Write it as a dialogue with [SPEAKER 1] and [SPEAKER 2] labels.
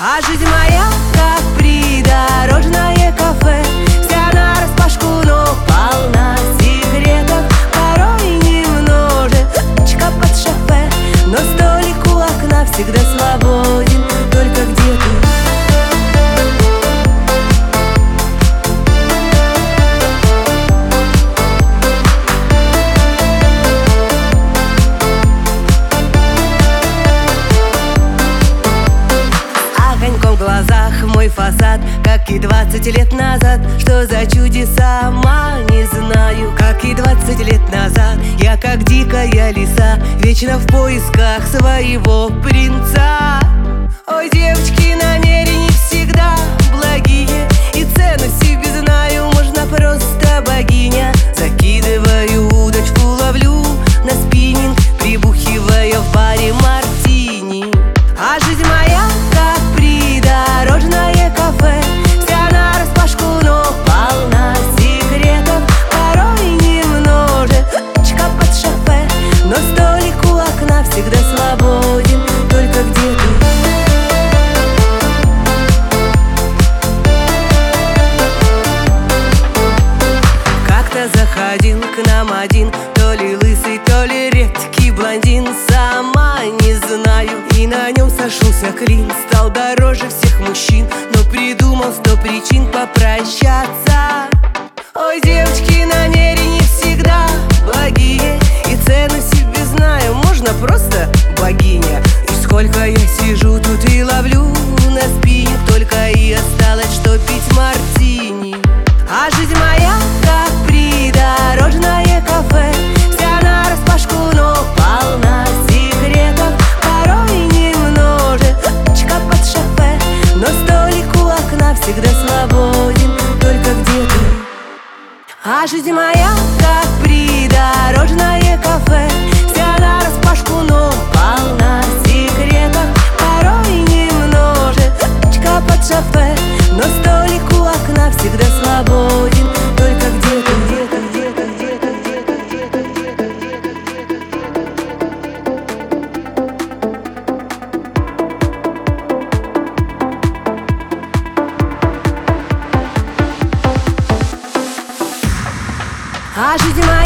[SPEAKER 1] А жизнь моя, как придорожное кафе, вся нараспашку, но полна секретов. Порой немножечко под шофе, но столик у окна всегда свободен. Только где ты? В глазах мой фасад, как и 20 лет назад. Что за чудеса, сама не знаю. Как и 20 лет назад, я как дикая лиса, вечно в поисках своего принца. Ой, девочки, намерения всегда благие, и цену себе знаю, можно просто богиня. Закидываю удочку, ловлю на спиннинг, прибухивая в баре мартини. А жизнь моя, как придорожное кафе, вся нараспашку, но полна секретов. Порой немножечко под шофе, но столик у окна всегда свободен. Только где ты? Как-то заходил к нам один, то ли лысый, то ли редкий блондин, сама не знаю. И на нем сошелся клин, стал дороже всех мужчин, но придумал 100 причин попрощаться. Ой, девочки, намерения всегда благие, и цену себе знаю, можно просто богиня. И сколько я сижу тут и ловлю на спине, только и осталось, что пить мартини. А жизнь моя, как придорожное кафе, вся нараспашку, но полна секретов. Порой немножечко под шофе, но столик у окна всегда свободен. Только где ты? А жизнь моя, как придорожное кафе, вся нараспашку, но полна секретов. Порой немножечко под шофе, но столик у окна всегда свободен. Только где-то, где-то, где-то, где-то, где-то, где-то, где-то. А жизнь моя.